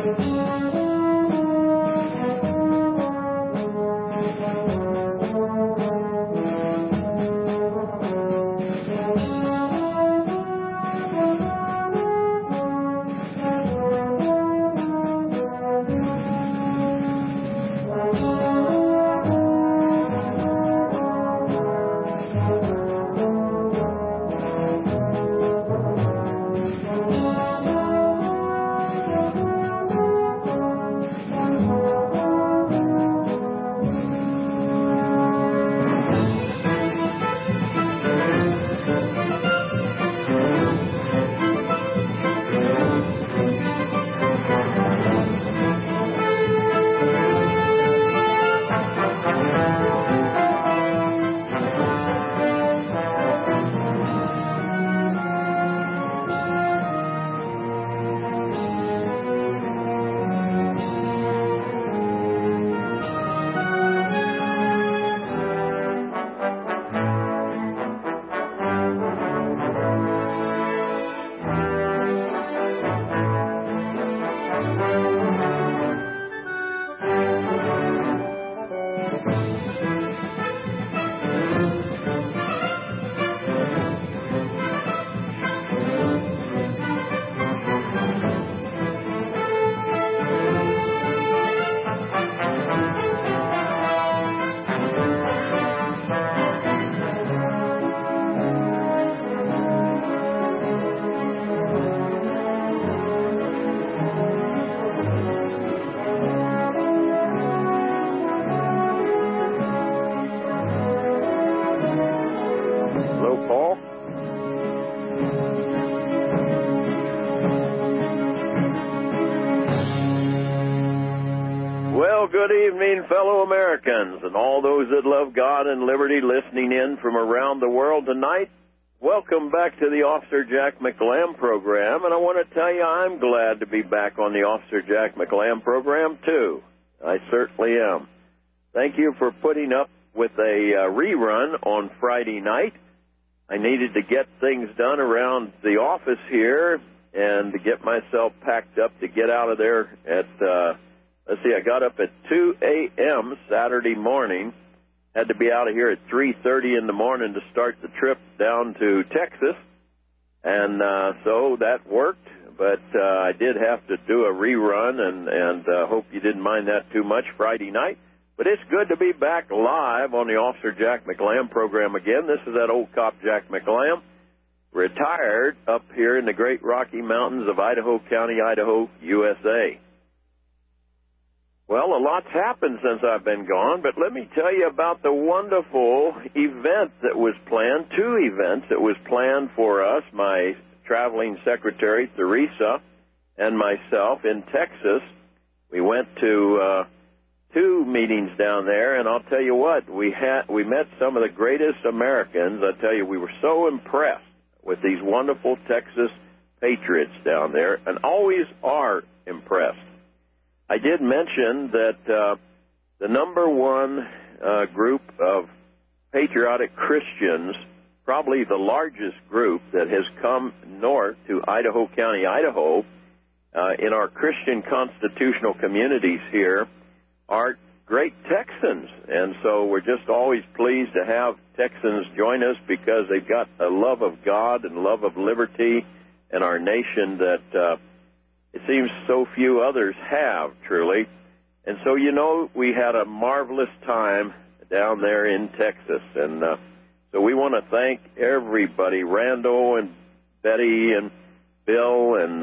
Good evening, fellow Americans, and all those that love God and liberty listening in from around the world tonight. Welcome back to the Officer Jack McLam program, and I want to tell you I'm glad to be back on the Officer Jack McLam program, too. I certainly am. Thank you for putting up with a rerun on Friday night. I needed to get things done around the office here and to get myself packed up to get out of there at let's see, I got up at 2 a.m. Saturday morning, had to be out of here at 3:30 in the morning to start the trip down to Texas, and so that worked, but I did have to do a rerun, and hope you didn't mind that too much Friday night. But it's good to be back live on the Officer Jack McLam program again. This is that old cop Jack McLam, retired up here in the Great Rocky Mountains of Idaho County, Idaho, USA. Well, a lot's happened since I've been gone, but let me tell you about the wonderful event that was planned, two events that was planned for us, my traveling secretary, Theresa, and myself in Texas. We went to two meetings down there, and I'll tell you what, we met some of the greatest Americans. I tell you, we were so impressed with these wonderful Texas patriots down there, and always are impressed. I did mention that the number one group of patriotic Christians, probably the largest group that has come north to Idaho County, Idaho, in our Christian constitutional communities here, are great Texans. And so we're just always pleased to have Texans join us because they've got a love of God and love of liberty and our nation that it seems so few others have, truly. And so, you know, we had a marvelous time down there in Texas. And so we want to thank everybody, Randall and Betty and Bill and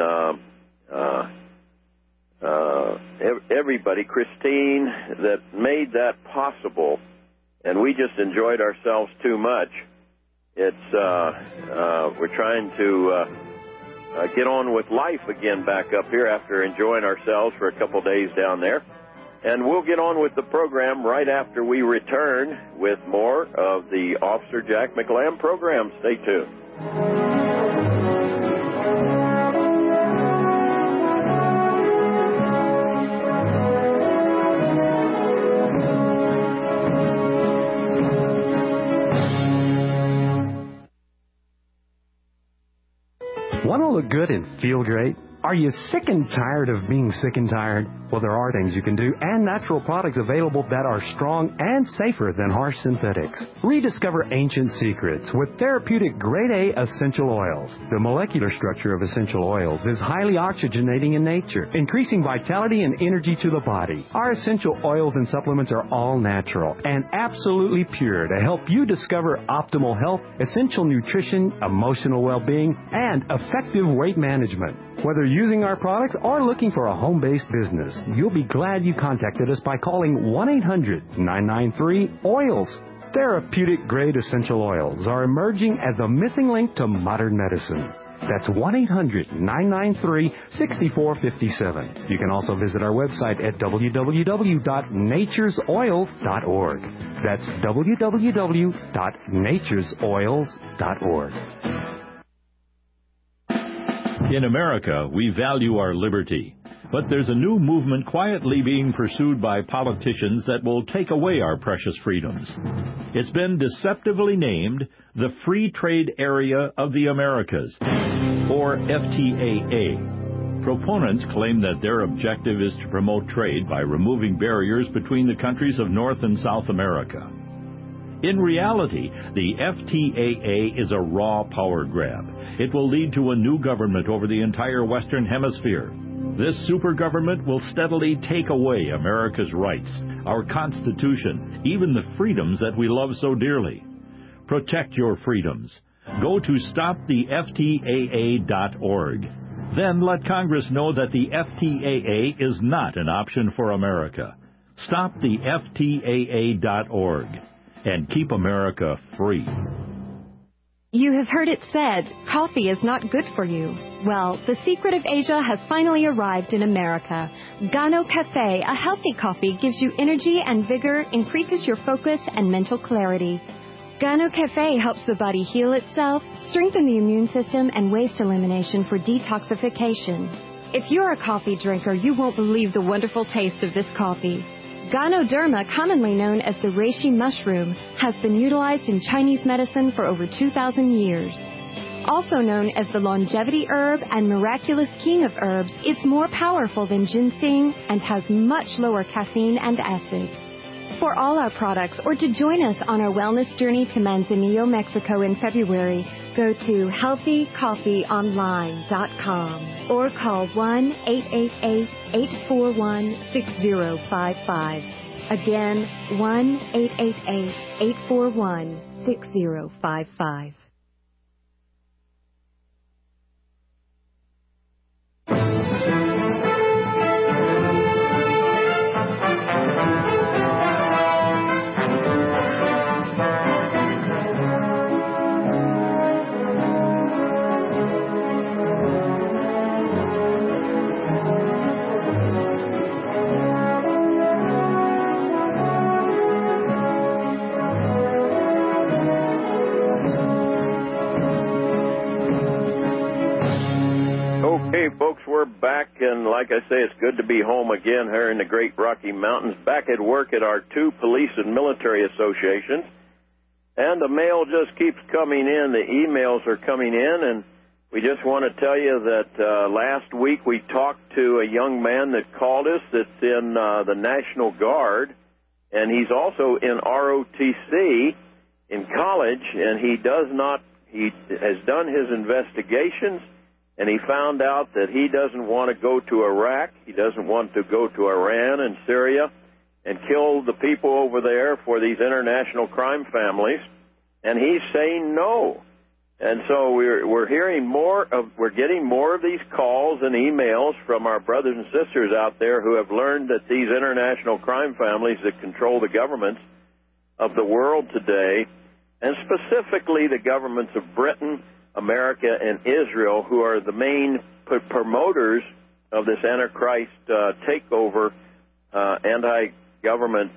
everybody, Christine, that made that possible. And we just enjoyed ourselves too much. It's we're trying to get on with life again back up here after enjoying ourselves for a couple days down there. And we'll get on with the program right after we return with more of the Officer Jack McLam program. Stay tuned. Want to look good and feel great? Are you sick and tired of being sick and tired? Well, there are things you can do and natural products available that are strong and safer than harsh synthetics. Rediscover ancient secrets with therapeutic grade A essential oils. The molecular structure of essential oils is highly oxygenating in nature, increasing vitality and energy to the body. Our essential oils and supplements are all natural and absolutely pure to help you discover optimal health, essential nutrition, emotional well-being, and effective weight management. Whether using our products or looking for a home-based business, you'll be glad you contacted us by calling 1-800-993-OILS. Therapeutic-grade essential oils are emerging as the missing link to modern medicine. That's 1-800-993-6457. You can also visit our website at www.naturesoils.org. That's www.naturesoils.org. In America, we value our liberty. But there's a new movement quietly being pursued by politicians that will take away our precious freedoms. It's been deceptively named the Free Trade Area of the Americas, or FTAA. Proponents claim that their objective is to promote trade by removing barriers between the countries of North and South America. In reality, the FTAA is a raw power grab. It will lead to a new government over the entire Western Hemisphere. This super government will steadily take away America's rights, our Constitution, even the freedoms that we love so dearly. Protect your freedoms. Go to stoptheftaa.org. Then let Congress know that the FTAA is not an option for America. Stoptheftaa.org. And keep America free. You have heard it said, coffee is not good for you. Well, the secret of Asia has finally arrived in America. Gano Cafe, a healthy coffee, gives you energy and vigor, increases your focus and mental clarity. Gano Cafe helps the body heal itself, strengthen the immune system, and waste elimination for detoxification. If you're a coffee drinker, you won't believe the wonderful taste of this coffee. Ganoderma, commonly known as the reishi mushroom, has been utilized in Chinese medicine for over 2,000 years. Also known as the longevity herb and miraculous king of herbs, it's more powerful than ginseng and has much lower caffeine and acid. For all our products or to join us on our wellness journey to Manzanillo, Mexico in February, go to healthycoffeeonline.com or call 1-888-841-6055. Again, 1-888-841-6055. Okay, folks, we're back, and like I say, it's good to be home again here in the Great Rocky Mountains, back at work at our two police and military associations. And the mail just keeps coming in. The emails are coming in, and we just want to tell you that last week we talked to a young man that called us that's in the National Guard, and he's also in ROTC in college, and he has done his investigations, and he found out that he doesn't want to go to Iraq, he doesn't want to go to Iran and Syria and kill the people over there for these international crime families, and he's saying no. And so we're getting more of these calls and emails from our brothers and sisters out there who have learned that these international crime families that control the governments of the world today, and specifically the governments of Britain, America, and Israel, who are the main promoters of this Antichrist takeover, anti-government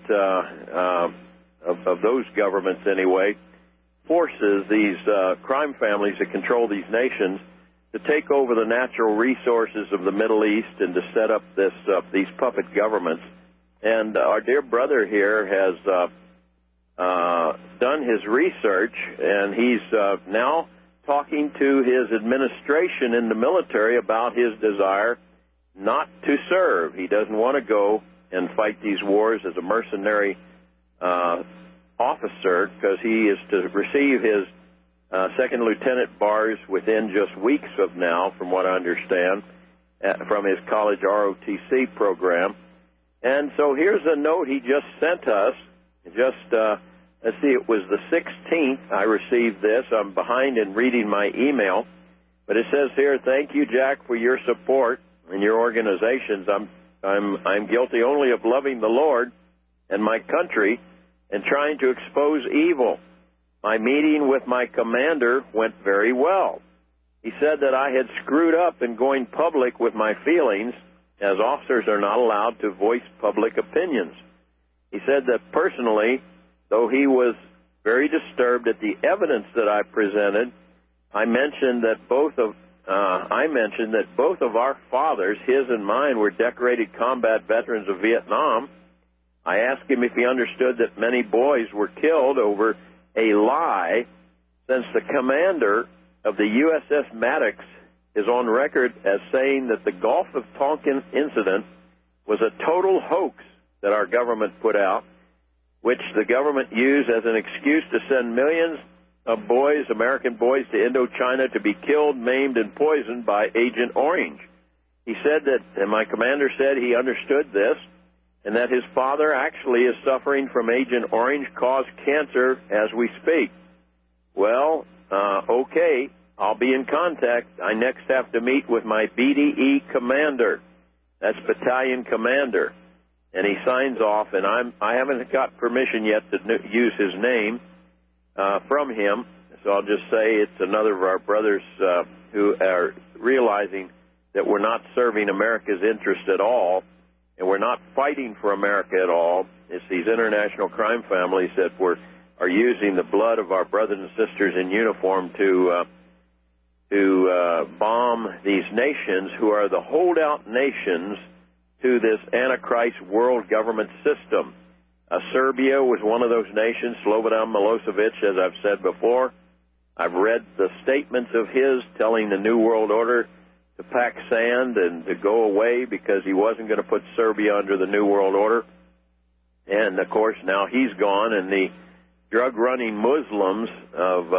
of those governments anyway, forces these crime families that control these nations to take over the natural resources of the Middle East and to set up these puppet governments. And our dear brother here has done his research, and he's now talking to his administration in the military about his desire not to serve. He doesn't want to go and fight these wars as a mercenary officer, because he is to receive his second lieutenant bars within just weeks of now, from what I understand, from his college ROTC program. And so here's a note he just sent us. Let's see, it was the 16th I received this. I'm behind in reading my email. But it says here, "Thank you, Jack, for your support and your organizations. I'm guilty only of loving the Lord and my country and trying to expose evil. My meeting with my commander went very well. He said that I had screwed up in going public with my feelings, as officers are not allowed to voice public opinions. He said that personally, though he was very disturbed at the evidence that I presented, I mentioned that both of our fathers, his and mine, were decorated combat veterans of Vietnam. I asked him if he understood that many boys were killed over a lie, since the commander of the USS Maddox is on record as saying that the Gulf of Tonkin incident was a total hoax that our government put out, which the government used as an excuse to send millions of boys, American boys, to Indochina to be killed, maimed, and poisoned by Agent Orange. He said that, and my commander said he understood this, and that his father actually is suffering from Agent Orange-caused cancer as we speak. Well, okay, I'll be in contact. I next have to meet with my BDE commander. That's battalion commander. And he signs off, and I haven't got permission yet to use his name from him, so I'll just say it's another of our brothers who are realizing that we're not serving America's interest at all, and we're not fighting for America at all. It's these international crime families that are using the blood of our brothers and sisters in uniform to bomb these nations who are the holdout nations to this Antichrist world government system. Serbia was one of those nations, Slobodan Milosevic, as I've said before. I've read the statements of his telling the New World Order to pack sand and to go away because he wasn't going to put Serbia under the New World Order. And, of course, now he's gone, and the drug-running Muslims of,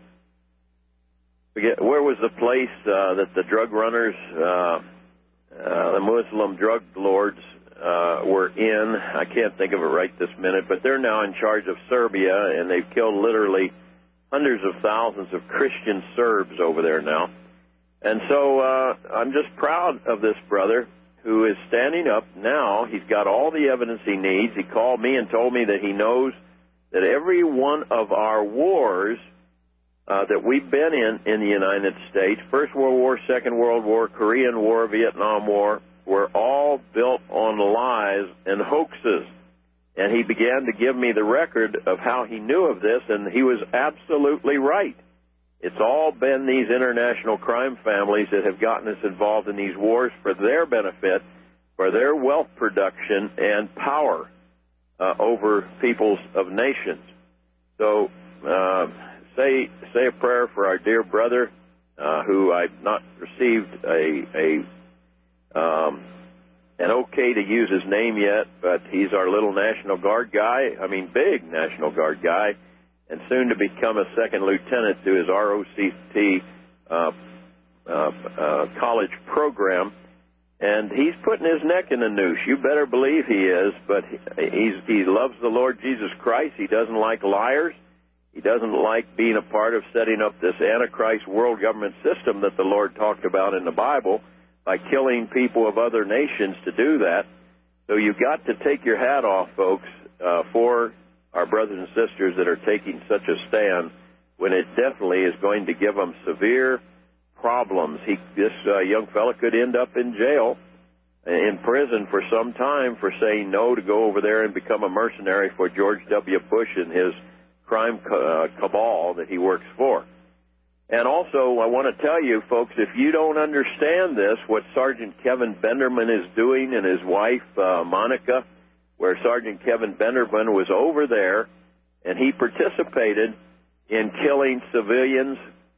where was the place that the drug runners, the Muslim drug lords were in? I can't think of it right this minute, but they're now in charge of Serbia, and they've killed literally hundreds of thousands of Christian Serbs over there now. And so I'm just proud of this brother who is standing up now. He's got all the evidence he needs. He called me and told me that he knows that every one of our wars that we've been in the United States, First World War, Second World War, Korean War, Vietnam War, were all built on lies and hoaxes. And he began to give me the record of how he knew of this, and he was absolutely right. It's all been these international crime families that have gotten us involved in these wars for their benefit, for their wealth production and power over peoples of nations. So say a prayer for our dear brother who I've not received an okay to use his name yet, but he's our little National Guard guy, big National Guard guy, and soon to become a second lieutenant to his ROTC college program. And he's putting his neck in the noose. You better believe he is, but he loves the Lord Jesus Christ. He doesn't like liars. He doesn't like being a part of setting up this Antichrist world government system that the Lord talked about in the Bible by killing people of other nations to do that. So you've got to take your hat off, folks, for our brothers and sisters that are taking such a stand when it definitely is going to give them severe problems. This young fella could end up in jail, in prison for some time for saying no to go over there and become a mercenary for George W. Bush and his crime cabal that he works for. And also, I want to tell you, folks, if you don't understand this, what Sergeant Kevin Benderman is doing and his wife, Monica, where Sergeant Kevin Benderman was over there, and he participated in killing civilians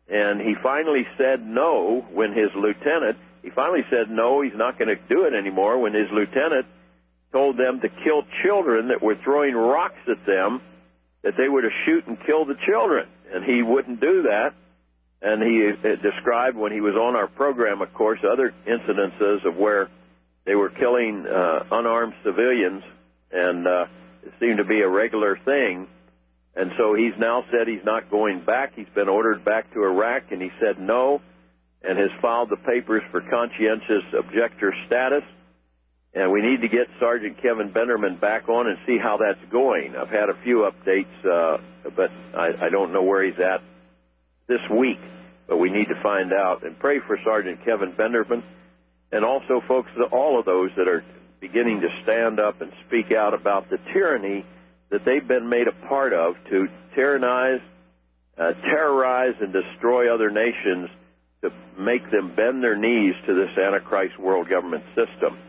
and he finally said no when his lieutenant, he finally said no, he's not going to do it anymore when his lieutenant told them to kill children that were throwing rocks at them, that they were to shoot and kill the children. And he wouldn't do that. And he described when he was on our program, of course, other incidences of where they were killing unarmed civilians, and it seemed to be a regular thing. And so he's now said he's not going back. He's been ordered back to Iraq, and he said no, and has filed the papers for conscientious objector status. And we need to get Sergeant Kevin Benderman back on and see how that's going. I've had a few updates, but I don't know where he's at this week. But we need to find out, and pray for Sergeant Kevin Benderman, and also, folks, all of those that are beginning to stand up and speak out about the tyranny that they've been made a part of to tyrannize, terrorize, and destroy other nations to make them bend their knees to this Antichrist world government system.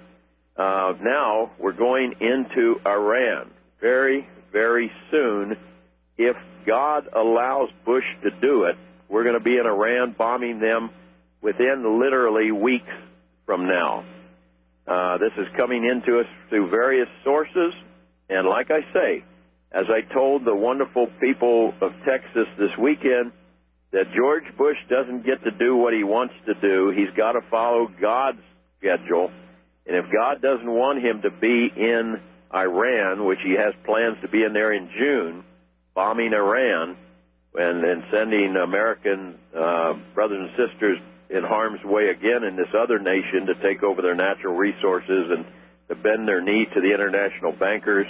Now we're going into Iran very, very soon. If God allows Bush to do it, we're going to be in Iran bombing them within literally weeks from now. This is coming into us through various sources, and like I say, as I told the wonderful people of Texas this weekend, that George Bush doesn't get to do what he wants to do. He's got to follow God's schedule. And if God doesn't want him to be in Iran, which he has plans to be in there in June, bombing Iran and sending American brothers and sisters in harm's way again in this other nation to take over their natural resources and to bend their knee to the international bankers,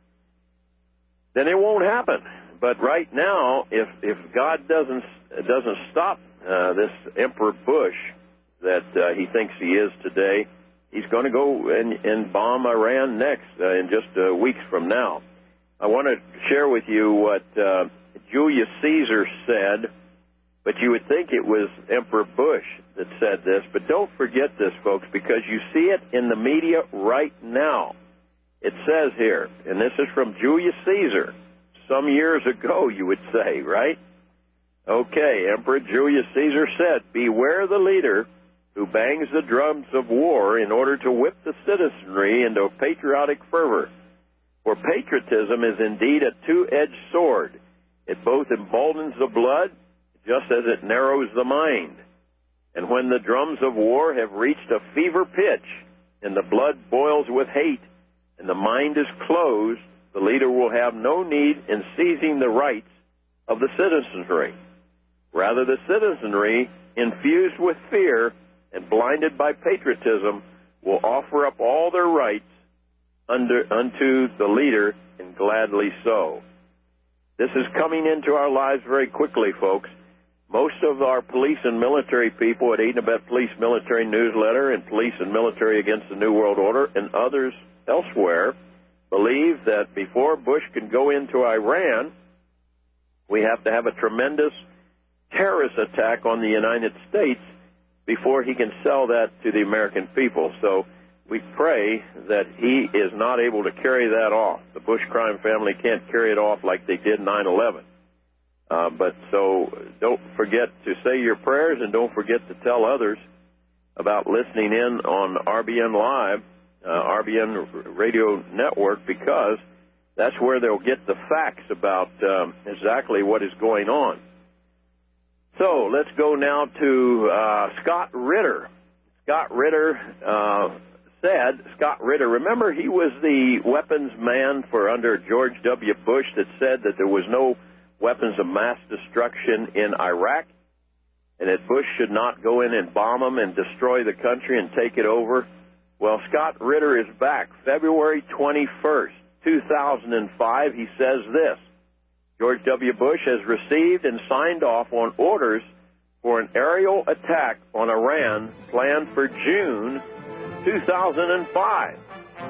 then it won't happen. But right now, if God doesn't stop this Emperor Bush that he thinks he is today, he's going to go and bomb Iran next in just weeks from now. I want to share with you what Julius Caesar said, but you would think it was Emperor Bush that said this. But don't forget this, folks, because you see it in the media right now. It says here, and this is from Julius Caesar, some years ago, you would say, right? Okay, Emperor Julius Caesar said, "Beware the leader who bangs the drums of war in order to whip the citizenry into patriotic fervor. For patriotism is indeed a two-edged sword. It both emboldens the blood, just as it narrows the mind. And when the drums of war have reached a fever pitch, and the blood boils with hate, and the mind is closed, the leader will have no need in seizing the rights of the citizenry. Rather, the citizenry, infused with fear and blinded by patriotism, will offer up all their rights unto the leader, and gladly so." This is coming into our lives very quickly, folks. Most of our police and military people at Eden Abet Police Military Newsletter and Police and Military Against the New World Order and others elsewhere believe that before Bush can go into Iran, we have to have a tremendous terrorist attack on the United States before he can sell that to the American people. So we pray that he is not able to carry that off. The Bush crime family can't carry it off like they did 9/11. But so don't forget to say your prayers, and don't forget to tell others about listening in on RBN Live, RBN Radio Network, because that's where they'll get the facts about exactly what is going on. So let's go now to Scott Ritter. Scott Ritter Scott Ritter, remember he was the weapons man for under George W. Bush that said that there was no weapons of mass destruction in Iraq, and that Bush should not go in and bomb them and destroy the country and take it over. Well, Scott Ritter is back. February 21st, 2005, he says this: George W. Bush has received and signed off on orders for an aerial attack on Iran planned for June 2005.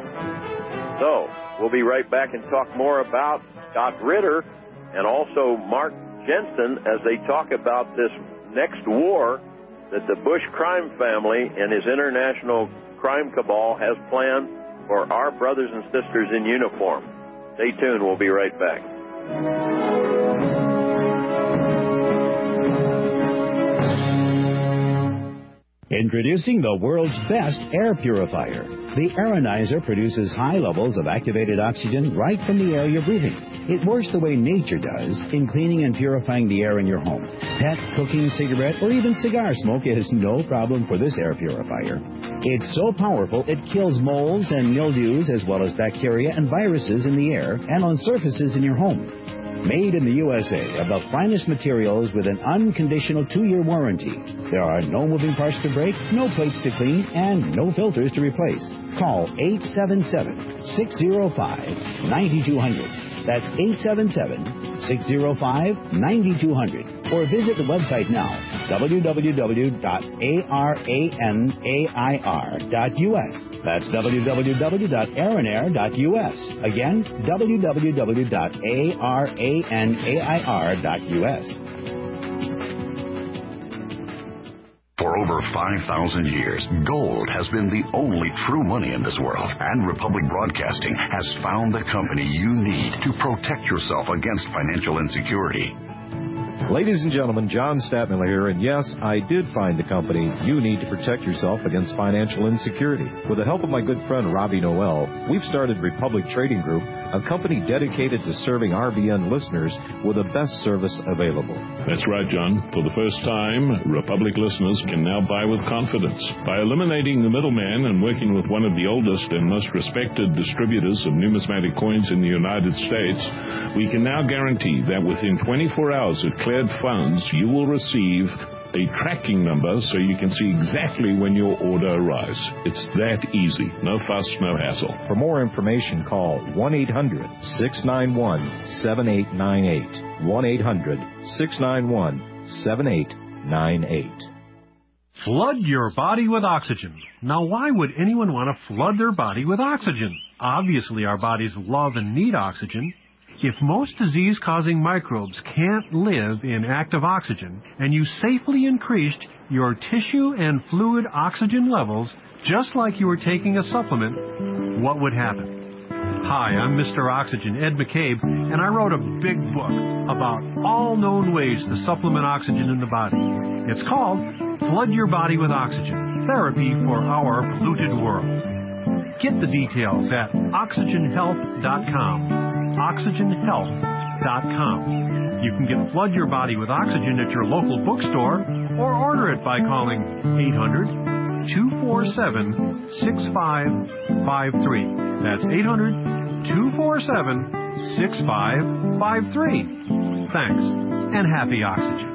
So we'll be right back and talk more about Scott Ritter and also Mark Jensen as they talk about this next war that the Bush crime family and his international crime cabal has planned for our brothers and sisters in uniform. Stay tuned. We'll be right back. Introducing the world's best air purifier. The Aeronizer produces high levels of activated oxygen right from the air you're breathing. It works the way nature does in cleaning and purifying the air in your home. Pet, cooking, cigarette, or even cigar smoke is no problem for this air purifier. It's so powerful it kills molds and mildews as well as bacteria and viruses in the air and on surfaces in your home. Made in the USA of the finest materials with an unconditional 2-year warranty. There are no moving parts to break, no plates to clean, and no filters to replace. Call 877-605-9200. That's 877-605-9200. Or visit the website now, www.aranair.us. That's www.aranair.us. Again, www.aranair.us. For over 5,000 years, gold has been the only true money in this world, and Republic Broadcasting has found the company you need to protect yourself against financial insecurity. Ladies and gentlemen, John Statmiller here, and yes, I did find the company you need to protect yourself against financial insecurity. With the help of my good friend Robbie Noel, we've started Republic Trading Group, a company dedicated to serving RBN listeners with the best service available. That's right, John. For the first time, Republic listeners can now buy with confidence. By eliminating the middleman and working with one of the oldest and most respected distributors of numismatic coins in the United States, we can now guarantee that within 24 hours of cleared funds, you will receive a tracking number so you can see exactly when your order arrives. It's that easy. No fuss, no hassle. For more information, call 1-800-691-7898. 1-800-691-7898. Flood your body with oxygen. Now, why would anyone want to flood their body with oxygen? Obviously, our bodies love and need oxygen. If most disease-causing microbes can't live in active oxygen, and you safely increased your tissue and fluid oxygen levels just like you were taking a supplement, what would happen? Hi, I'm Mr. Oxygen, Ed McCabe, and I wrote a big book about all known ways to supplement oxygen in the body. It's called Flood Your Body with Oxygen, Therapy for Our Polluted World. Get the details at oxygenhealth.com. oxygenhealth.com. You can get Flood Your Body with Oxygen at your local bookstore or order it by calling 800-247-6553. That's 800-247-6553. Thanks, and happy oxygen.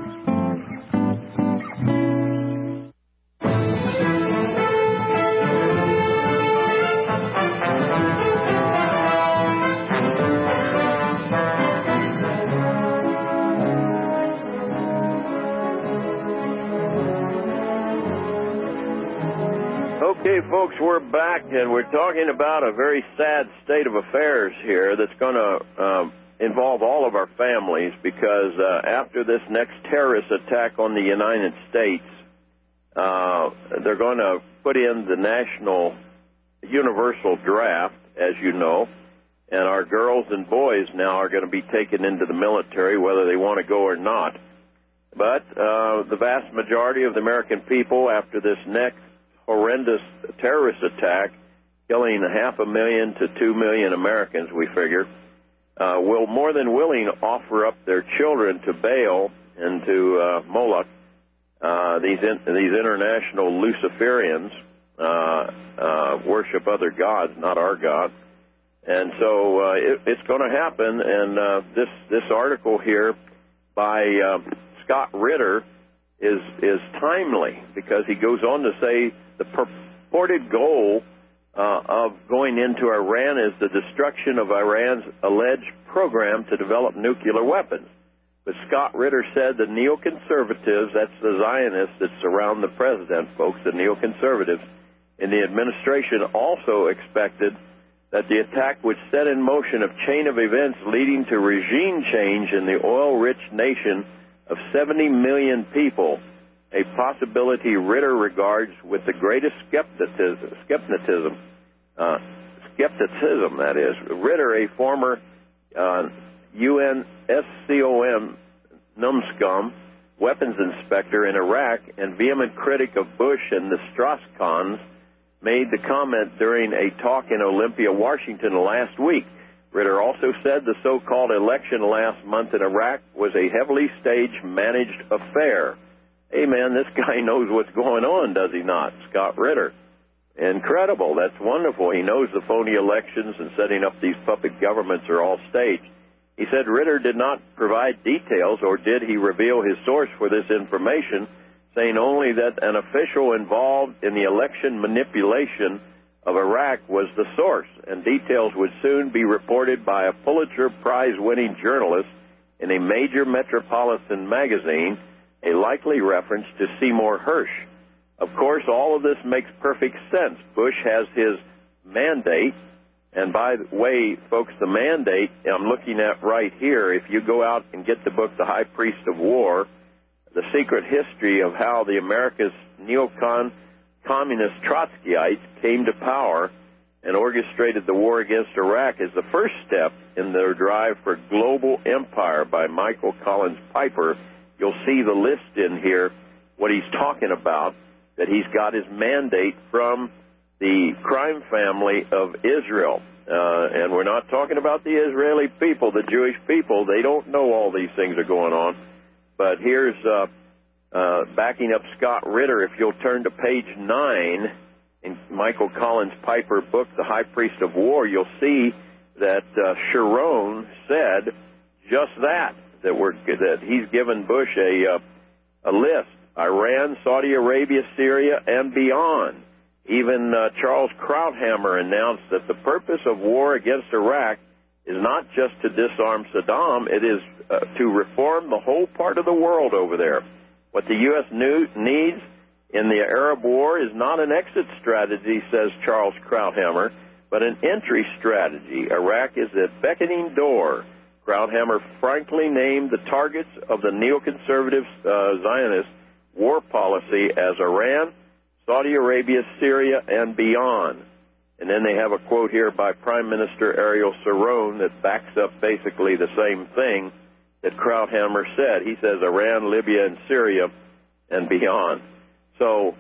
Okay, folks, we're back, and we're talking about a very sad state of affairs here that's going to involve all of our families, because after this next terrorist attack on the United States, they're going to put in the national universal draft, as you know, and our girls and boys now are going to be taken into the military, whether they want to go or not. But the vast majority of the American people, after this next horrendous terrorist attack, killing 500,000 to 2 million Americans, we figure, will more than willing offer up their children to Baal and to Moloch, these international Luciferians, worship other gods, not our God. And so it's going to happen. And this article here by Scott Ritter is timely, because he goes on to say the purported goal of going into Iran is the destruction of Iran's alleged program to develop nuclear weapons. But Scott Ritter said the neoconservatives, that's the Zionists that surround the president, folks, the neoconservatives in the administration, also expected that the attack would set in motion a chain of events leading to regime change in the oil-rich nation of 70 million people, a possibility Ritter regards with the greatest skepticism, that is. Ritter, a former UNSCOM numbskull, weapons inspector in Iraq and vehement critic of Bush and the Strauss-Kahns, made the comment during a talk in Olympia, Washington last week. Ritter also said the so-called election last month in Iraq was a heavily staged, managed affair. Hey, man, this guy knows what's going on, does he not? Scott Ritter. Incredible. That's wonderful. He knows the phony elections and setting up these puppet governments are all staged. He said Ritter did not provide details, or did he reveal his source for this information, saying only that an official involved in the election manipulation of Iraq was the source, and details would soon be reported by a Pulitzer Prize-winning journalist in a major metropolitan magazine, a likely reference to Seymour Hersh. Of course, all of this makes perfect sense. Bush has his mandate, and by the way, folks, the mandate I'm looking at right here, if you go out and get the book, The High Priest of War, The Secret History of How the America's Neo-Communist Trotskyites Came to Power and Orchestrated the War Against Iraq, is the first step in their drive for global empire by Michael Collins Piper. You'll see the list in here, what he's talking about, that he's got his mandate from the crime family of Israel. And we're not talking about the Israeli people, the Jewish people. They don't know all these things are going on. But here's backing up Scott Ritter. If you'll turn to page 9 in Michael Collins Piper book, The High Priest of War, you'll see that Sharon said just that he's given Bush a list. Iran, Saudi Arabia, Syria, and beyond. Even Charles Krauthammer announced that the purpose of war against Iraq is not just to disarm Saddam, it is to reform the whole part of the world over there. What the U.S. needs in the Arab war is not an exit strategy, says Charles Krauthammer, but an entry strategy. Iraq is a beckoning door. Krauthammer frankly named the targets of the neoconservative Zionist war policy as Iran, Saudi Arabia, Syria, and beyond. And then they have a quote here by Prime Minister Ariel Sharon that backs up basically the same thing that Krauthammer said. He says Iran, Libya, and Syria, and beyond. So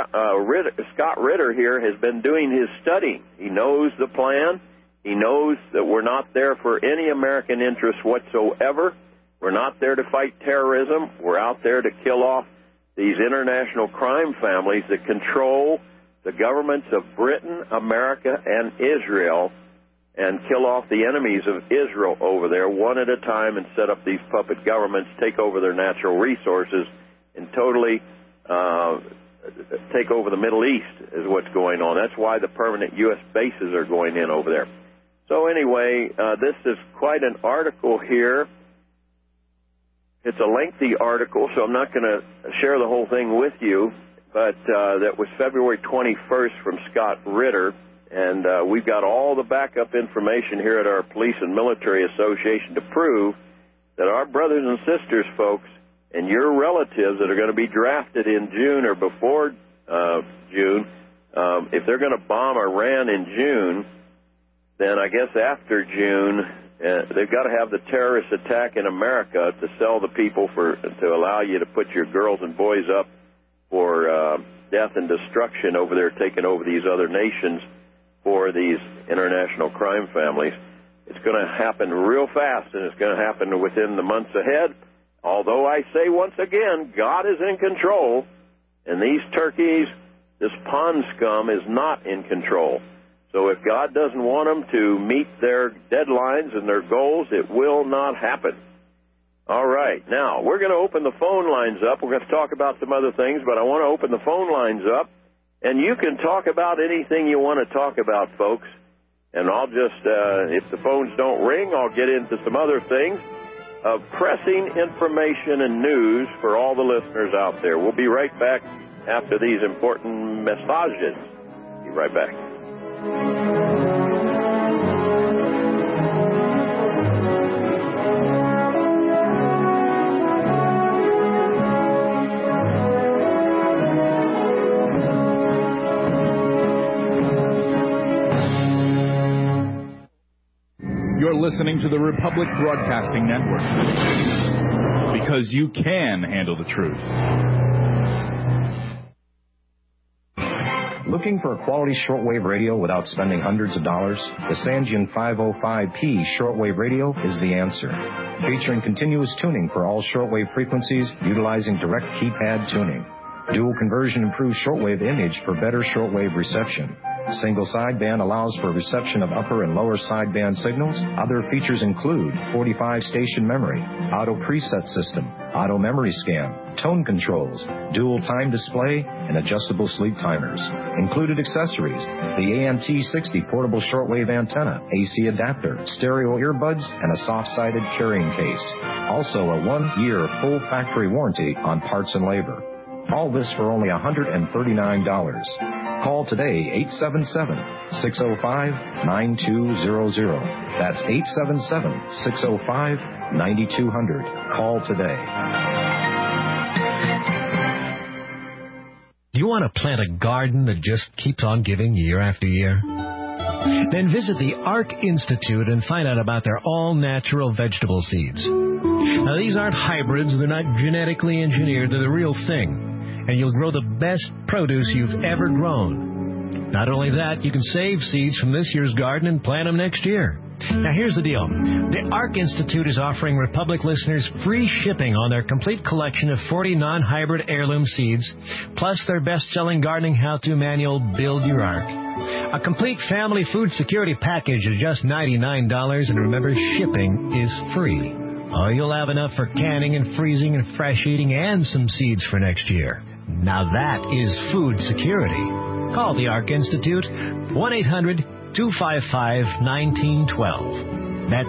Scott Ritter here has been doing his studying. He knows the plan. He knows that we're not there for any American interest whatsoever. We're not there to fight terrorism. We're out there to kill off these international crime families that control the governments of Britain, America, and Israel, and kill off the enemies of Israel over there one at a time and set up these puppet governments, take over their natural resources, and totally take over the Middle East is what's going on. That's why the permanent U.S. bases are going in over there. So anyway, this is quite an article here. It's a lengthy article, so I'm not going to share the whole thing with you, but that was February 21st from Scott Ritter, and we've got all the backup information here at our Police and Military Association to prove that our brothers and sisters, folks, and your relatives that are going to be drafted in June or before June, if they're going to bomb Iran in June, then I guess after June, they've got to have the terrorist attack in America to sell the people to allow you to put your girls and boys up for death and destruction over there, taking over these other nations for these international crime families. It's going to happen real fast, and it's going to happen within the months ahead. Although I say once again, God is in control, and these turkeys, this pond scum is not in control. So if God doesn't want them to meet their deadlines and their goals, it will not happen. All right. Now, we're going to open the phone lines up. We're going to talk about some other things, but I want to open the phone lines up. And you can talk about anything you want to talk about, folks. And I'll just, if the phones don't ring, I'll get into some other things of pressing information and news for all the listeners out there. We'll be right back after these important messages. Be right back. You're listening to the Republic Broadcasting Network. because you can handle the truth. Looking for a quality shortwave radio without spending hundreds of dollars? The Sangean 505P shortwave radio is the answer. Featuring continuous tuning for all shortwave frequencies utilizing direct keypad tuning. Dual conversion improves shortwave image for better shortwave reception. Single sideband allows for reception of upper and lower sideband signals. Other features include 45-station memory, auto preset system, auto memory scan, tone controls, dual time display, and adjustable sleep timers. Included accessories, the ANT60 portable shortwave antenna, AC adapter, stereo earbuds, and a soft-sided carrying case. Also a 1-year full factory warranty on parts and labor. All this for only $139. Call today, 877-605-9200. That's 877-605-9200. Call today. Do you want to plant a garden that just keeps on giving year after year? Then visit the ARC Institute and find out about their all-natural vegetable seeds. Now, these aren't hybrids. They're not genetically engineered. They're the real thing. And you'll grow the best produce you've ever grown. Not only that, you can save seeds from this year's garden and plant them next year. Now, here's the deal. The ARC Institute is offering Republic listeners free shipping on their complete collection of 40 non-hybrid heirloom seeds, plus their best-selling gardening how-to manual, Build Your Ark. A complete family food security package is just $99, and remember, shipping is free. Oh, you'll have enough for canning and freezing and fresh eating and some seeds for next year. Now that is food security. Call the ARC Institute, 1-800-255-1912. That's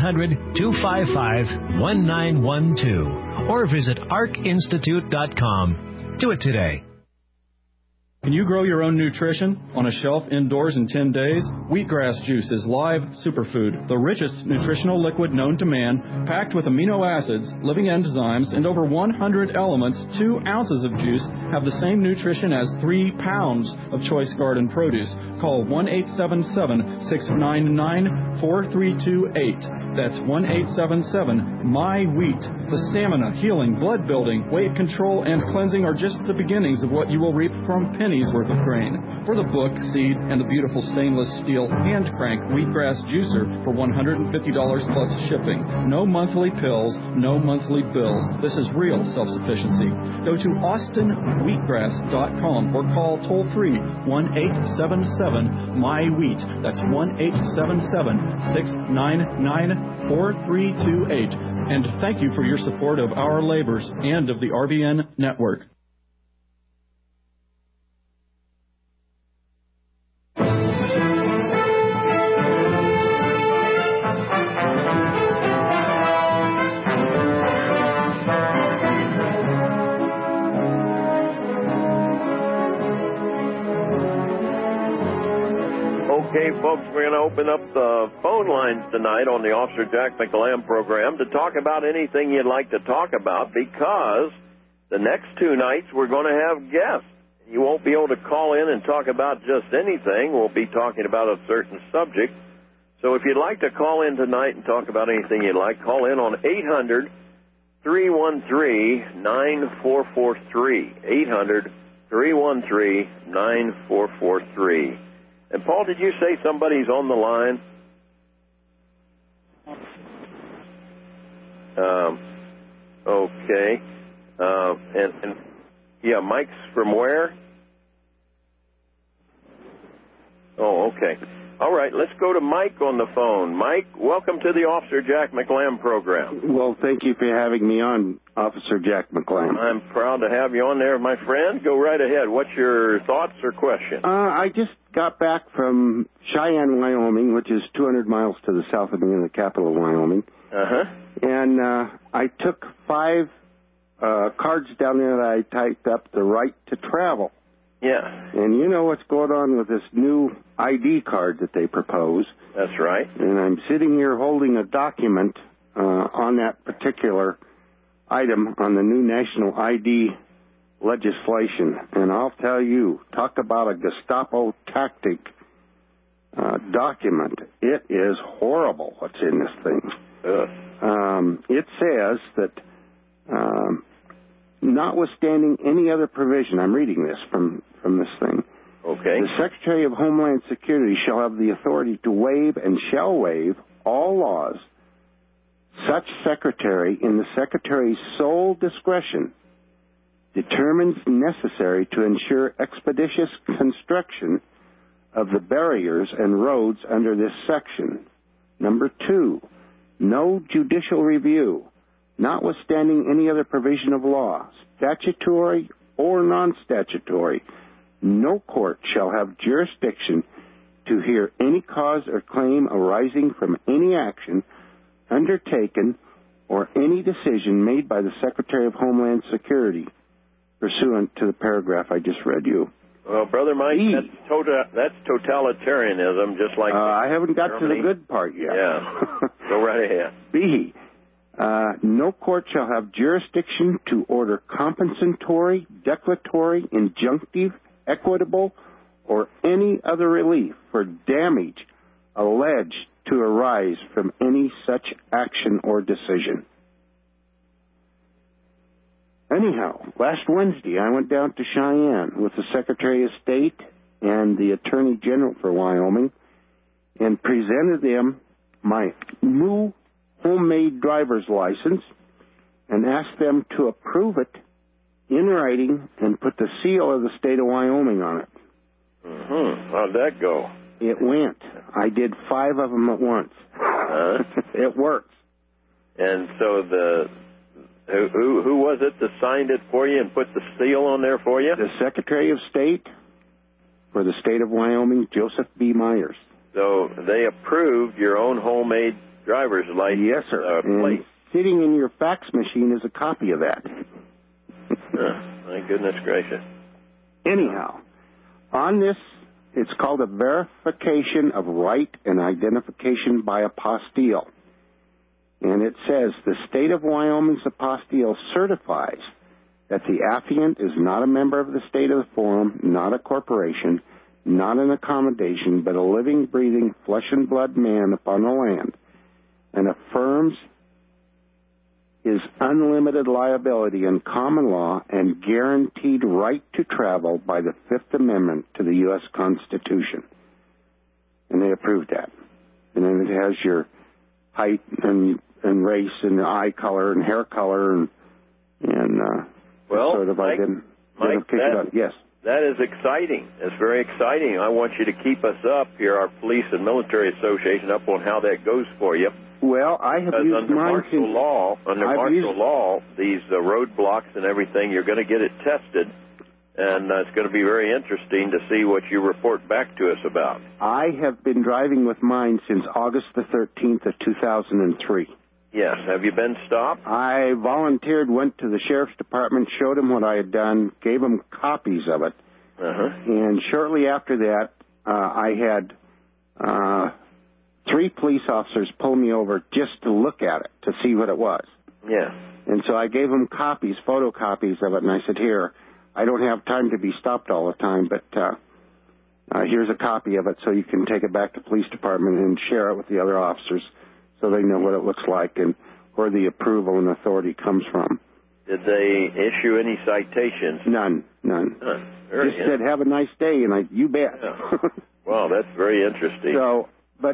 1-800-255-1912. Or visit arcinstitute.com. Do it today. Can you grow your own nutrition on a shelf indoors in 10 days? Wheatgrass juice is live superfood, the richest nutritional liquid known to man, packed with amino acids, living enzymes, and over 100 elements. 2 ounces of juice have the same nutrition as 3 pounds of choice garden produce. Call 1-877-699-4328. That's 1-877-MY-WHEAT. The stamina, healing, blood building, weight control, and cleansing are just the beginnings of what you will reap from pennies worth of grain. For the book, seed, and the beautiful stainless steel hand crank wheatgrass juicer for $150 plus shipping. No monthly pills, no monthly bills. This is real self-sufficiency. Go to austinwheatgrass.com or call toll-free 1-877-MY-WHEAT. That's 1-877-699-4328. And thank you for your support of our labors and of the RBN network. Okay, folks, we're going to open up the phone lines tonight on the Officer Jack McLam program to talk about anything you'd like to talk about, because the next 2 nights we're going to have guests. You won't be able to call in and talk about just anything. We'll be talking about a certain subject. So if you'd like to call in tonight and talk about anything you'd like, call in on 800-313-9443. 800-313-9443. And, Paul, did you say somebody's on the line? Okay. And yeah, Mike's from where? Oh, okay. All right, let's go to Mike on the phone. Mike, welcome to the Officer Jack McLam program. Well, thank you for having me on, Officer Jack McLam. I'm proud to have you on there, my friend. Go right ahead. What's your thoughts or question? I just got back from Cheyenne, Wyoming, which is 200 miles to the south of me in the capital of Wyoming. Uh-huh. And I took 5 cards down there that I typed up, the right to travel. Yeah. And you know what's going on with this new ID card that they propose. That's right. And I'm sitting here holding a document on that particular item on the new national ID legislation. And I'll tell you, talk about a Gestapo tactic document. It is horrible what's in this thing. It says that notwithstanding any other provision, I'm reading this from this thing. Okay. The Secretary of Homeland Security shall have the authority to waive and shall waive all laws. Such Secretary, in the Secretary's sole discretion, determines necessary to ensure expeditious construction of the barriers and roads under this section. Number 2, no judicial review, notwithstanding any other provision of law, statutory or non-statutory. No court shall have jurisdiction to hear any cause or claim arising from any action undertaken or any decision made by the Secretary of Homeland Security pursuant to the paragraph I just read you. Well, Brother Mike, that's totalitarianism, just like I haven't got Germany. to the good part yet. Yeah, go right ahead. B, no court shall have jurisdiction to order compensatory, declaratory, injunctive, equitable, or any other relief for damage alleged to arise from any such action or decision. Anyhow, last Wednesday I went down to Cheyenne with the Secretary of State and the Attorney General for Wyoming and presented them my new homemade driver's license and asked them to approve it in writing and put the seal of the state of Wyoming on it. Mm-hmm. How'd that go? It went. I did 5 of them at once. It works. And so who was it that signed it for you and put the seal on there for you? The Secretary of State for the state of Wyoming, Joseph B. Myers. So they approved your own homemade driver's license. Yes, sir. Plate. Sitting in your fax machine is a copy of that. My goodness gracious. Anyhow, on this, it's called a verification of right and identification by apostille. And it says, the state of Wyoming's apostille certifies that the affiant is not a member of the state of the forum, not a corporation, not an accommodation, but a living, breathing, flesh and blood man upon the land, and affirms his unlimited liability in common law and guaranteed right to travel by the Fifth Amendment to the U.S. Constitution. And they approved that. And then it has your height and race and eye color and hair color and well, sort of Mike, yes. That is exciting. It's very exciting. I want you to keep us up here, our Police and Military Association, up on how that goes for you. Well, I have used under mine martial law. Under martial law, these roadblocks and everything, you're going to get it tested, and it's going to be very interesting to see what you report back to us about. I have been driving with mine since August the 13th of 2003. Yes. Have you been stopped? I volunteered, went to the Sheriff's Department, showed them what I had done, gave them copies of it. And shortly after that, I had 3 police officers pull me over just to look at it, to see what it was. Yeah. And so I gave them copies, photocopies of it, and I said, here, I don't have time to be stopped all the time, but here's a copy of it so you can take it back to the police department and share it with the other officers so they know what it looks like and where the approval and authority comes from. Did they issue any citations? None. Just said, have a nice day, and you bet. Yeah. Wow, that's very interesting. So, but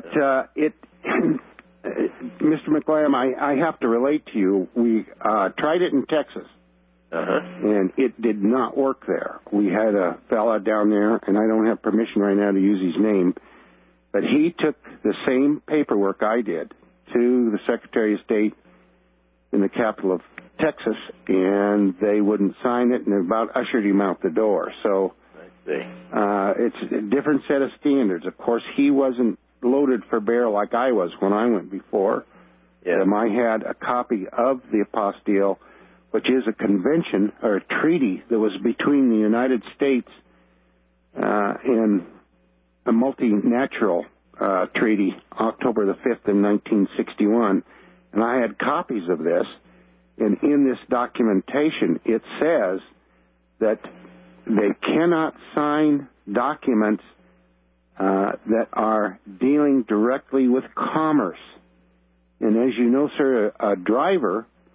Mr. McLaren, I have to relate to you. We tried it in Texas, and it did not work there. We had a fella down there, and I don't have permission right now to use his name, but he took the same paperwork I did to the Secretary of State in the capital of Texas, and they wouldn't sign it, and about ushered him out the door. So it's a different set of standards. Of course, he wasn't loaded for bear like I was when I went before. Yeah. I had a copy of the apostille, which is a convention or a treaty that was between the United States and a multinational treaty, October the 5th in 1961. And I had copies of this. And in this documentation, it says that they cannot sign documents that are dealing directly with commerce. And as you know, sir, a driver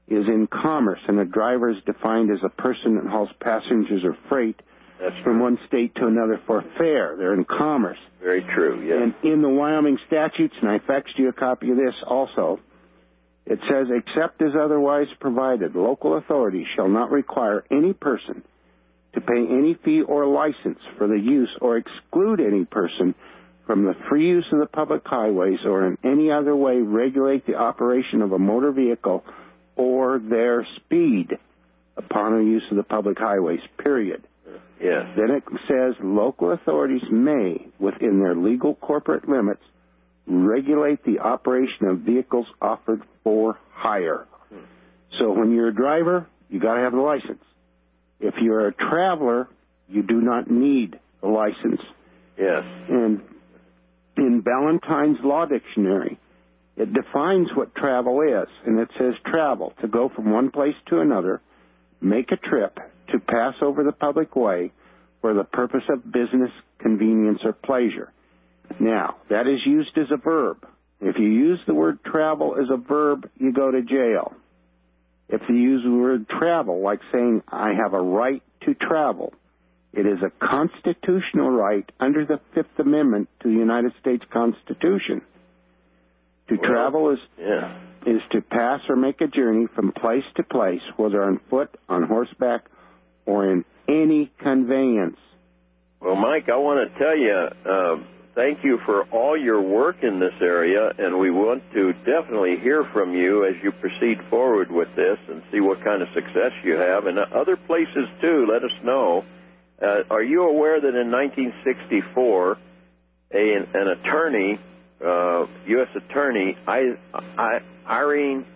is in commerce, and a driver is defined as a person that hauls passengers or freight from one state to another for fare. They're in commerce. Very true, yes. And in the Wyoming statutes, and I faxed you a copy of this also, it says, except as otherwise provided, local authorities shall not require any person to pay any fee or license for the use or exclude any person from the free use of the public highways or in any other way regulate the operation of a motor vehicle or their speed upon the use of the public highways, period. Yes. Then it says local authorities may, within their legal corporate limits, regulate the operation of vehicles offered for hire. So when you're a driver, you got to have the license. If you're a traveler, you do not need a license. Yes. And in Ballantyne's Law Dictionary, it defines what travel is, and it says travel, to go from one place to another, make a trip, to pass over the public way for the purpose of business, convenience, or pleasure. Now, that is used as a verb. If you use the word travel as a verb, you go to jail. If you use the word travel, like saying, I have a right to travel, it is a constitutional right under the Fifth Amendment to the United States Constitution. To travel is to pass or make a journey from place to place, whether on foot, on horseback, or in any conveyance. Well, Mike, I want to tell you, thank you for all your work in this area, and we want to definitely hear from you as you proceed forward with this and see what kind of success you have. And other places, too, let us know. Are you aware that in 1964, an attorney, U.S. Attorney, Irving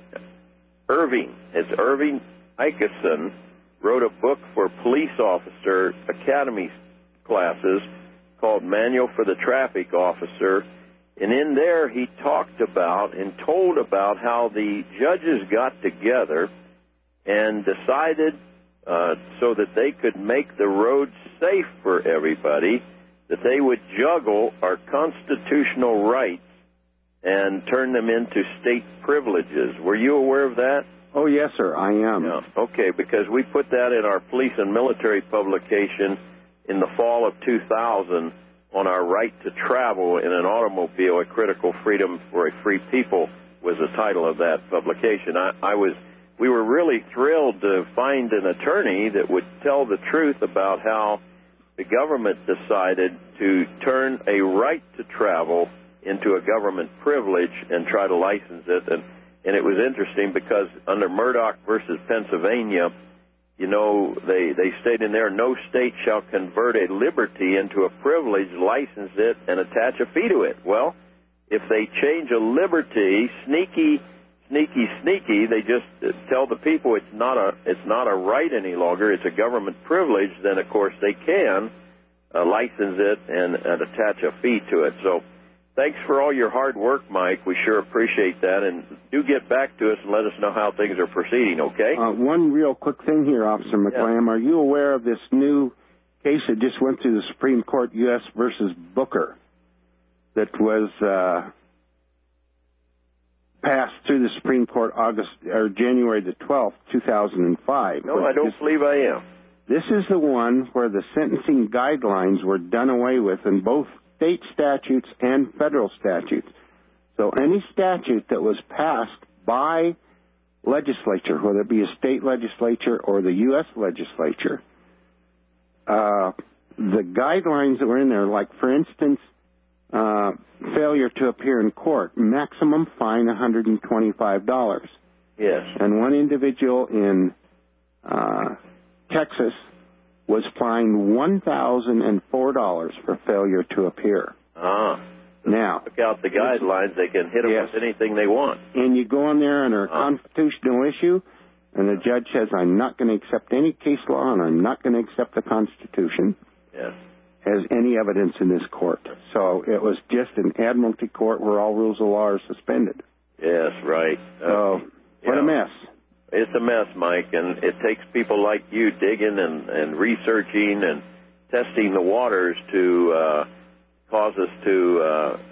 Ikeson, wrote a book for police officer academy classes called Manual for the Traffic Officer, and in there he talked about and told about how the judges got together and decided so that they could make the roads safe for everybody, that they would juggle our constitutional rights and turn them into state privileges. Were you aware of that? Oh, yes, sir, I am. Yeah. Okay, because we put that in our police and military publication in the fall of 2000 on our right to travel in an automobile, a critical freedom for a free people was the title of that publication. We were really thrilled to find an attorney that would tell the truth about how the government decided to turn a right to travel into a government privilege and try to license it. And it was interesting because under Murdoch versus Pennsylvania, you know, they state in there, no state shall convert a liberty into a privilege, license it, and attach a fee to it. Well, if they change a liberty, sneaky, they just tell the people it's not a right any longer, it's a government privilege, then of course they can license it and attach a fee to it. So thanks for all your hard work, Mike. We sure appreciate that. And do get back to us and let us know how things are proceeding, okay? One real quick thing here, Officer McLam. Yeah. Are you aware of this new case that just went through the Supreme Court, U.S. versus Booker, that was passed through the Supreme Court January the 12th, 2005? No, I don't believe I am. This is the one where the sentencing guidelines were done away with in both state statutes and federal statutes. So any statute that was passed by legislature, whether it be a state legislature or the U.S. legislature, the guidelines that were in there, like, for instance, failure to appear in court, maximum fine $125. Yes. And one individual in Texas was fined $1,004 for failure to appear. Now, look out the guidelines. They can hit them with anything they want. And you go in there under a constitutional issue, and the judge says, I'm not going to accept any case law, and I'm not going to accept the Constitution as any evidence in this court. So it was just an admiralty court where all rules of law are suspended. Yes, right. So what a mess. It's a mess, Mike, and it takes people like you digging and researching and testing the waters to cause us to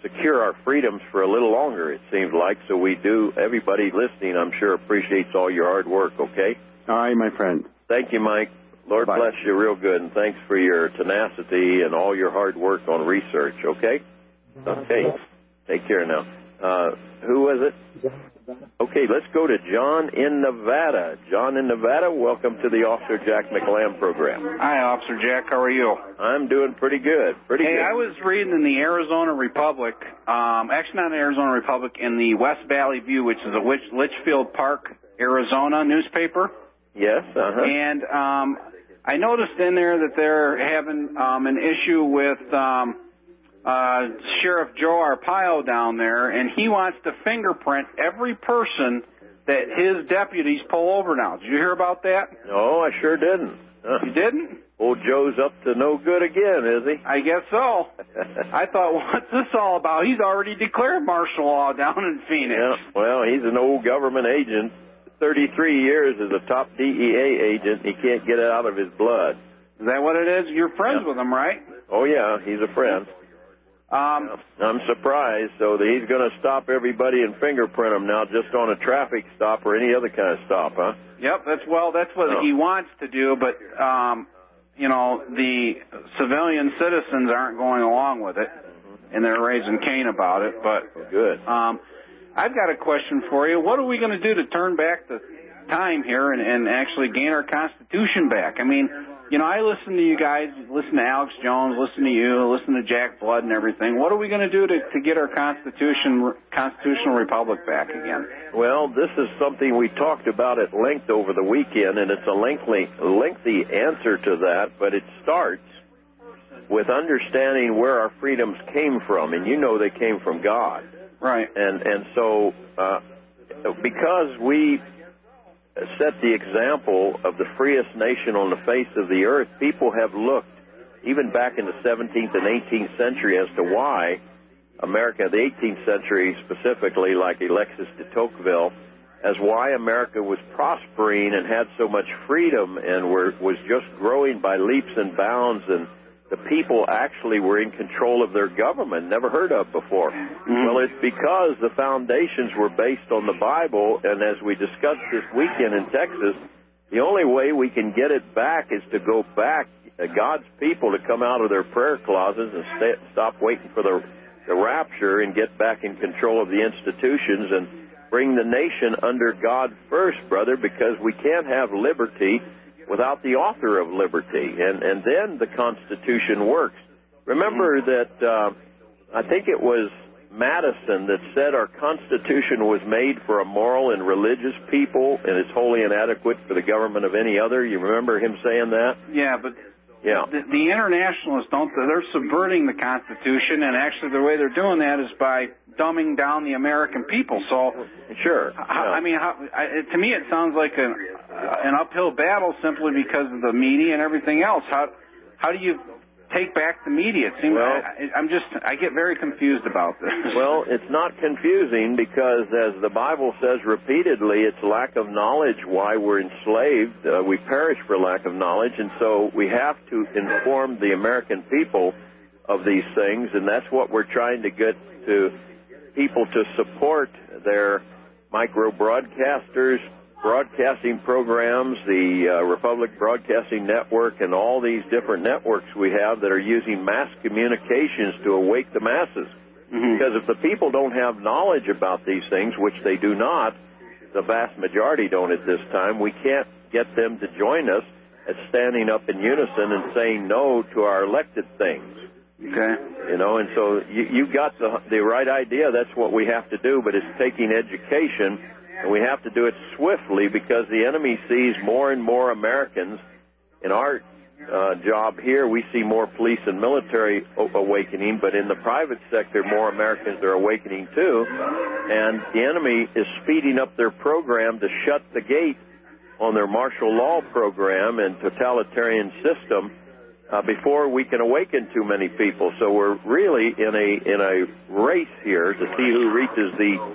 secure our freedoms for a little longer, it seems like. So we do. Everybody listening, I'm sure, appreciates all your hard work, okay? All right, my friend. Thank you, Mike. Lord Bye. bless you real good, and thanks for your tenacity and all your hard work on research, okay? Okay. Take care now. Who was it? Okay, let's go to John in Nevada. John in Nevada, welcome to the Officer Jack McLam program. Hi, Officer Jack. How are you? I'm doing pretty good. Pretty good. I was reading in the Arizona Republic, actually not in the Arizona Republic, in the West Valley View, which is a Litchfield Park, Arizona newspaper. Yes, And I noticed in there that they're having an issue with Sheriff Joe Arpaio down there, and he wants to fingerprint every person that his deputies pull over now. Did you hear about that? No, I sure didn't. You didn't? Old Joe's up to no good again, is he? I guess so. I thought, what's this all about? He's already declared martial law down in Phoenix. Yeah, well, he's an old government agent. 33 years as a top DEA agent. He can't get it out of his blood. Is that what it is? You're friends with him, right? Oh, yeah, he's a friend. I'm surprised. So that he's going to stop everybody and fingerprint them now just on a traffic stop or any other kind of stop, huh? Yep, that's what he wants to do, but, the civilian citizens aren't going along with it, and they're raising Cain about it. But good. I've got a question for you. What are we going to do to turn back the time here and actually gain our Constitution back? I mean, I listen to you guys, listen to Alex Jones, listen to you, listen to Jack Blood and everything. What are we going to do to get our constitutional republic back again? Well, this is something we talked about at length over the weekend, and it's a lengthy answer to that, but it starts with understanding where our freedoms came from, and they came from God. Right. And so because we set the example of the freest nation on the face of the earth, people have looked, even back in the 17th and 18th century, as to why America, the 18th century specifically, like Alexis de Tocqueville, as why America was prospering and had so much freedom and was just growing by leaps and bounds, and the people actually were in control of their government, never heard of before. Mm-hmm. Well, it's because the foundations were based on the Bible, and as we discussed this weekend in Texas, the only way we can get it back is to go back, God's people to come out of their prayer closets and stop waiting for the rapture and get back in control of the institutions and bring the nation under God first, brother, because we can't have liberty without the author of liberty, and then the Constitution works. Remember that I think it was Madison that said our Constitution was made for a moral and religious people, and it's wholly inadequate for the government of any other. You remember him saying that? Yeah, but the internationalists they're subverting the Constitution, and actually the way they're doing that is by dumbing down the American people. So, sure. To me it sounds like an uphill battle simply because of the media and everything else. How do you take back the media? It seems I get very confused about this. Well, it's not confusing because, as the Bible says repeatedly, it's lack of knowledge why we're enslaved. We perish for lack of knowledge, and so we have to inform the American people of these things, and that's what we're trying to get to people to support their micro-broadcasters, broadcasting programs, the Republic Broadcasting Network, and all these different networks we have that are using mass communications to awake the masses. Mm-hmm. Because if the people don't have knowledge about these things, which they do not, the vast majority don't at this time, we can't get them to join us at standing up in unison and saying no to our elected things. Okay. And so you got the right idea. That's what we have to do, but it's taking education. And we have to do it swiftly because the enemy sees more and more Americans. In our job here, we see more police and military awakening, but in the private sector, more Americans are awakening too. And the enemy is speeding up their program to shut the gate on their martial law program and totalitarian system before we can awaken too many people. So we're really in a race here to see who reaches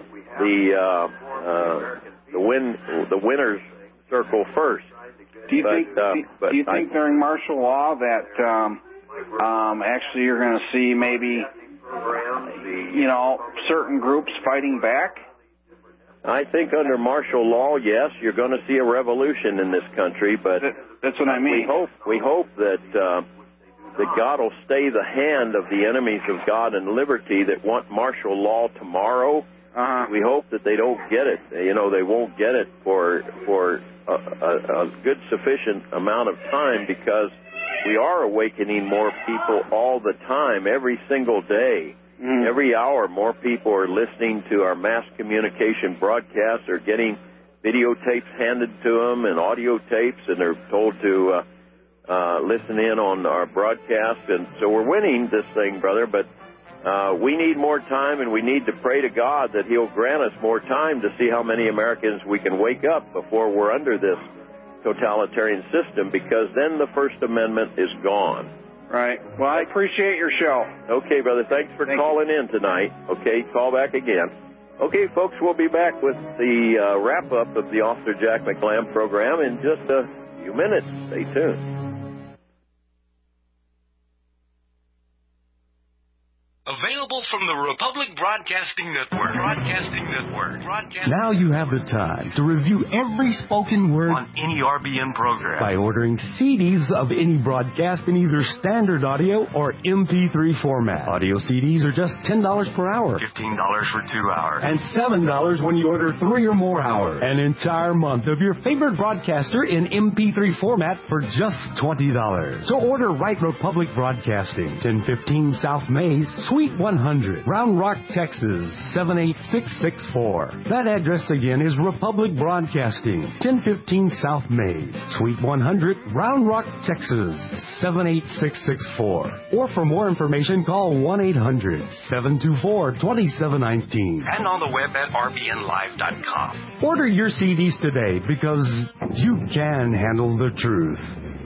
the winner's circle first. Do you think during martial law that actually you're going to see maybe certain groups fighting back? I think under martial law, yes, you're going to see a revolution in this country, but that's what I mean. We hope that God will stay the hand of the enemies of God and liberty that want martial law tomorrow. We hope that they don't get it. They won't get it for a good sufficient amount of time, because we are awakening more people all the time, every single day. Every hour, more people are listening to our mass communication broadcasts, or getting videotapes handed to them and audio tapes, and they're told to listen in on our broadcast. And so we're winning this thing, brother, but we need more time, and we need to pray to God that He'll grant us more time to see how many Americans we can wake up before we're under this totalitarian system, because then the First Amendment is gone. Right. Well, I appreciate your show. Okay, brother. Thanks for calling in tonight. Okay, call back again. Okay, folks, we'll be back with the wrap-up of the Officer Jack McLamb program in just a few minutes. Stay tuned. Available from the Republic Broadcasting Network. Now you have the time to review every spoken word on any RBN program by ordering CDs of any broadcast in either standard audio or MP3 format. Audio CDs are just $10 per hour. $15 for 2 hours. And $7 when you order 3 or more hours. An entire month of your favorite broadcaster in MP3 format for just $20. So order right Republic Broadcasting, 1015 South Mays, Suite 100, Round Rock, Texas, 78664. That address again is Republic Broadcasting, 1015 South Mays, Suite 100, Round Rock, Texas, 78664. Or for more information, call 1-800-724-2719. And on the web at rbnlive.com. Order your CDs today, because you can handle the truth.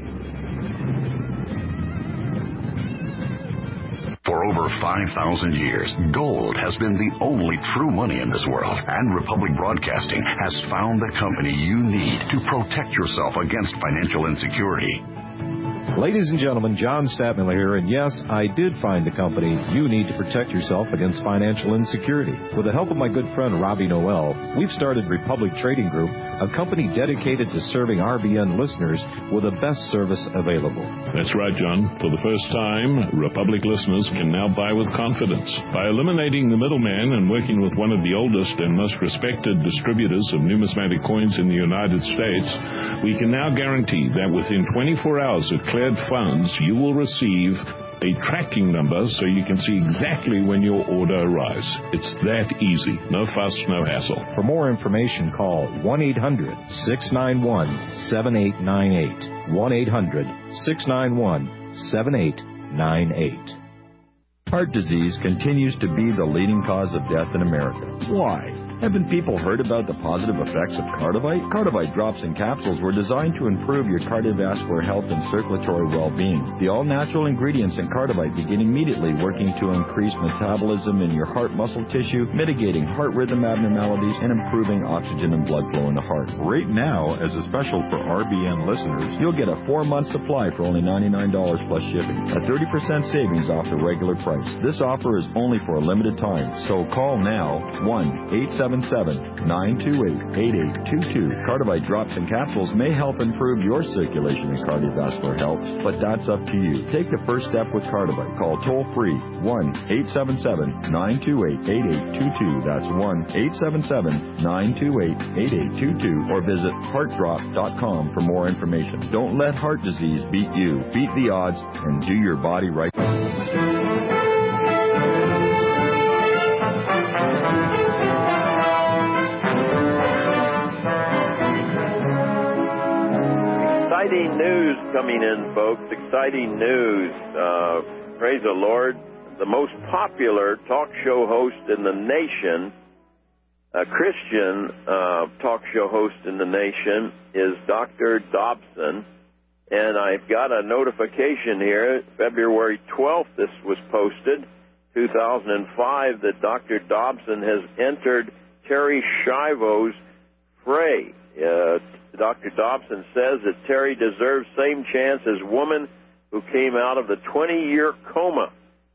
For over 5,000 years, gold has been the only true money in this world, and Republic Broadcasting has found the company you need to protect yourself against financial insecurity. Ladies and gentlemen, John Statmiller here, and yes, I did find the company you need to protect yourself against financial insecurity. With the help of my good friend Robbie Noel, we've started Republic Trading Group, a company dedicated to serving RBN listeners with the best service available. That's right, John. For the first time, Republic listeners can now buy with confidence. By eliminating the middleman and working with one of the oldest and most respected distributors of numismatic coins in the United States, we can now guarantee that within 24 hours of cleared funds, you will receive a tracking number so you can see exactly when your order arrives. It's that easy. No fuss, no hassle. For more information, call 1-800-691-7898. 1-800-691-7898. Heart disease continues to be the leading cause of death in America. Why? Haven't people heard about the positive effects of Cardivite? Cardivite drops and capsules were designed to improve your cardiovascular health and circulatory well-being. The all-natural ingredients in Cardivite begin immediately working to increase metabolism in your heart muscle tissue, mitigating heart rhythm abnormalities, and improving oxygen and blood flow in the heart. Right now, as a special for RBN listeners, you'll get a 4-month supply for only $99 plus shipping, a 30% savings off the regular price. This offer is only for a limited time, so call now, 1-877-928-8822. Cardivite drops and capsules may help improve your circulation and cardiovascular health, but that's up to you. Take the first step with Cardivite. Call toll-free 1-877-928-8822. That's 1-877-928-8822, or visit heartdrop.com for more information. Don't let heart disease beat you. Beat the odds and do your body right. Exciting news coming in, folks. Exciting news. Praise the Lord. The most popular talk show host in the nation, a Christian talk show host in the nation, is Dr. Dobson. And I've got a notification here, February 12th, this was posted, 2005, that Dr. Dobson has entered Terry Schiavo's fray. Dr. Dobson says that Terry deserves same chance as woman who came out of the 20-year coma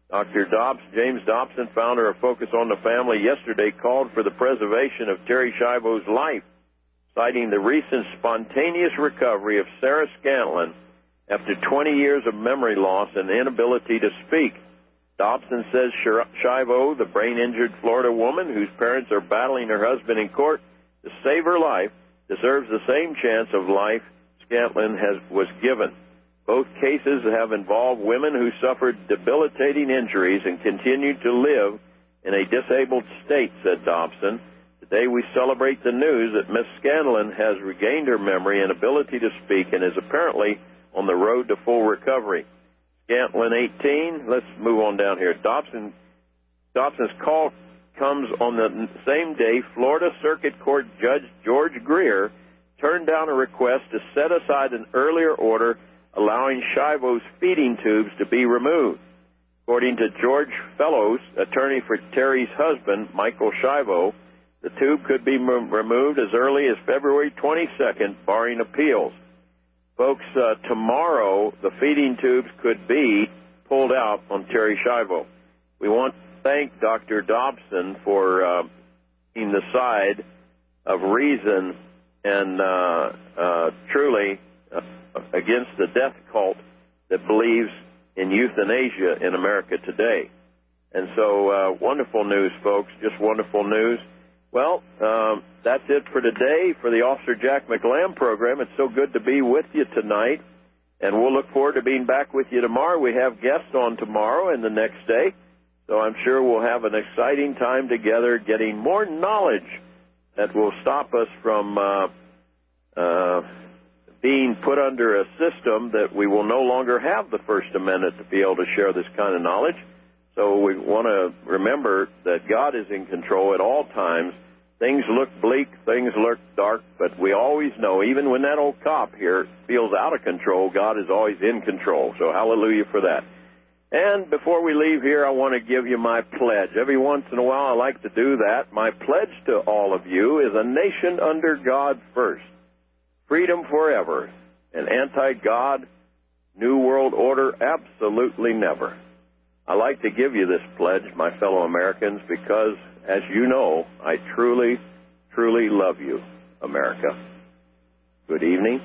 Dr. James Dobson, founder of Focus on the Family, yesterday called for the preservation of Terri Schiavo's life, citing the recent spontaneous recovery of Sarah Scantlin after 20 years of memory loss and inability to speak. Dobson says Schiavo, the brain-injured Florida woman whose parents are battling her husband in court to save her life, deserves the same chance of life Scantlin was given. Both cases have involved women who suffered debilitating injuries and continued to live in a disabled state, said Dobson. Today we celebrate the news that Miss Scantlin has regained her memory and ability to speak and is apparently on the road to full recovery. Scantlin 18, let's move on down here. Dobson's call comes on the same day Florida Circuit Court Judge George Greer turned down a request to set aside an earlier order allowing Schiavo's feeding tubes to be removed. According to George Fellows, attorney for Terri's husband, Michael Schiavo, the tube could be removed as early as February 22nd, barring appeals. Folks, tomorrow the feeding tubes could be pulled out on Terri Schiavo. We want to thank Dr. Dobson for being the side of reason and truly against the death cult that believes in euthanasia in America today. And so wonderful news, folks, just wonderful news. Well, that's it for today for the Officer Jack McLamb program. It's so good to be with you tonight, and we'll look forward to being back with you tomorrow. We have guests on tomorrow and the next day, so I'm sure we'll have an exciting time together getting more knowledge that will stop us from being put under a system that we will no longer have the First Amendment to be able to share this kind of knowledge. So we want to remember that God is in control at all times. Things look bleak, things look dark, but we always know, even when that old cop here feels out of control, God is always in control. So hallelujah for that. And before we leave here, I want to give you my pledge. Every once in a while I like to do that. My pledge to all of you is a nation under God first. Freedom forever. An anti-God, New World Order, absolutely never. I like to give you this pledge, my fellow Americans, because, as you know, I truly, truly love you, America. Good evening.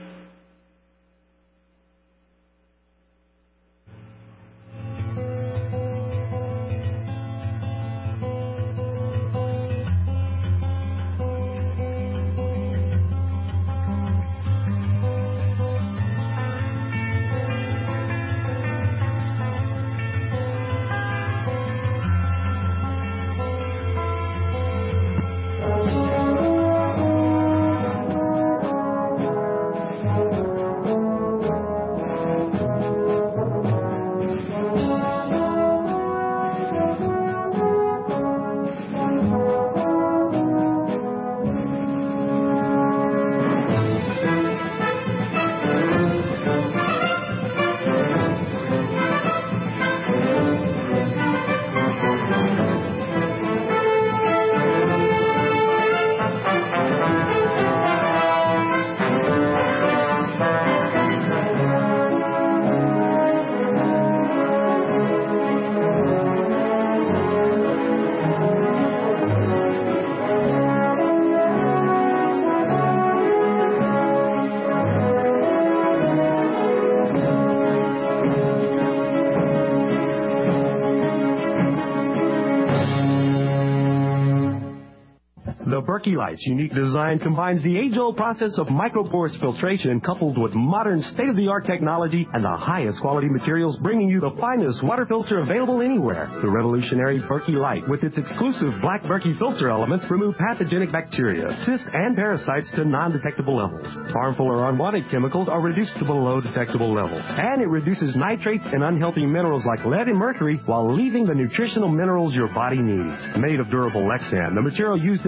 Berkey Light's unique design combines the age-old process of microporous filtration coupled with modern state-of-the-art technology and the highest quality materials, bringing you the finest water filter available anywhere. The revolutionary Berkey Light, with its exclusive black Berkey filter elements, remove pathogenic bacteria, cysts, and parasites to non-detectable levels. Harmful or unwanted chemicals are reduced to below detectable levels. And it reduces nitrates and unhealthy minerals like lead and mercury while leaving the nutritional minerals your body needs. Made of durable Lexan, the material used in making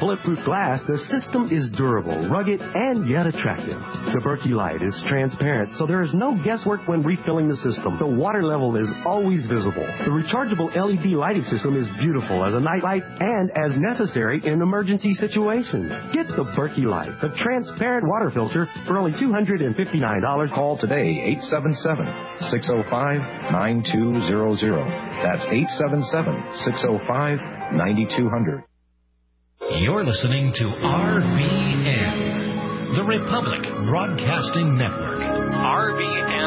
bulletproof glass, the system is durable, rugged, and yet attractive. The Berkey Light is transparent, so there is no guesswork when refilling the system. The water level is always visible. The rechargeable LED lighting system is beautiful as a night light and as necessary in emergency situations. Get the Berkey Light, the transparent water filter, for only $259. Call today, 877-605-9200. That's 877-605-9200. You're listening to RBN, the Republic Broadcasting Network. RBN.